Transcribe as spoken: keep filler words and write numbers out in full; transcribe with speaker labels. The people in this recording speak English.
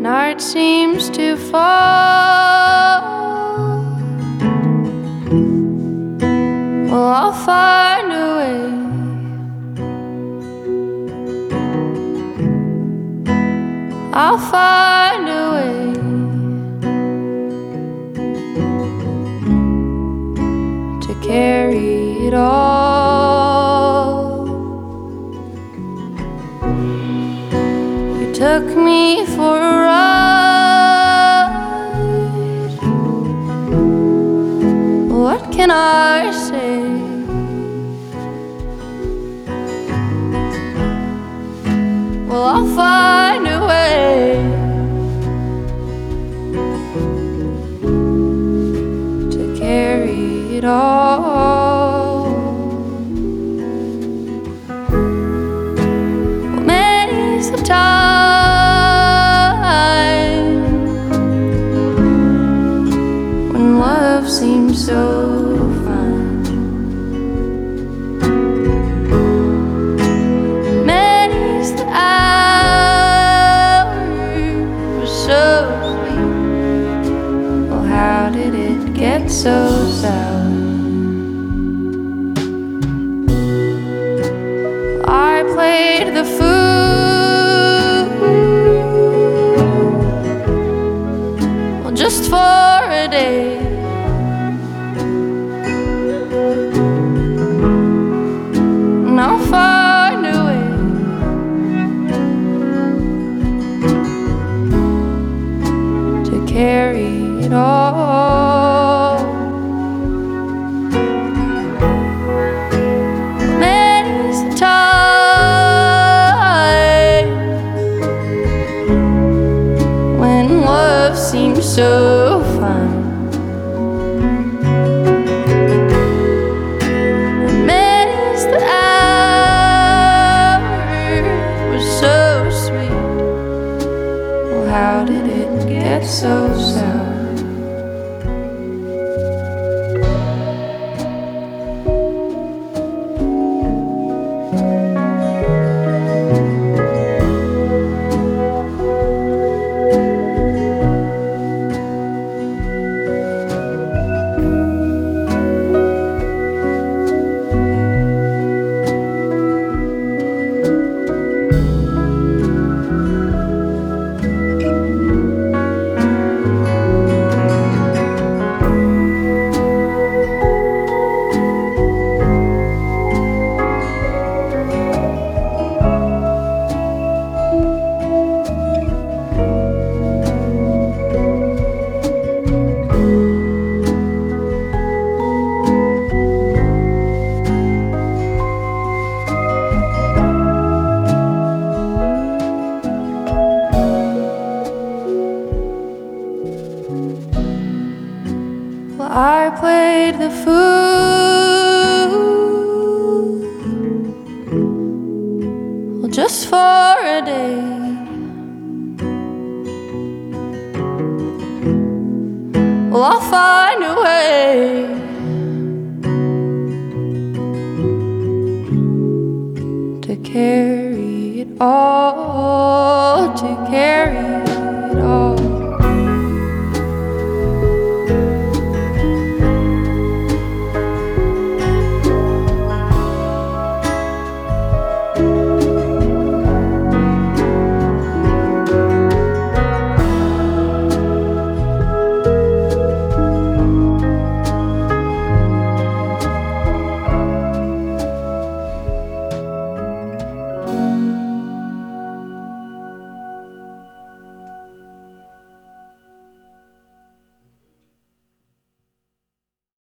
Speaker 1: night seems to fall. Well, I'll find a way. I'll find a way to carry it all. You took me for a ride. What can I say? Well, I'll find a way to carry it all. Well, many's the time when love seems so fine. Many's the hour was so sweet. Well, how did it get so sour? I played the fool, well, just for a day. And I'll find a way to carry it all. Many's the time when love seems so fine. And many's the hour was so sweet. Well, how did it get so sour? Well, I played the fool, well, just for a day. Well, I'll find a way to carry it all, to carry it all.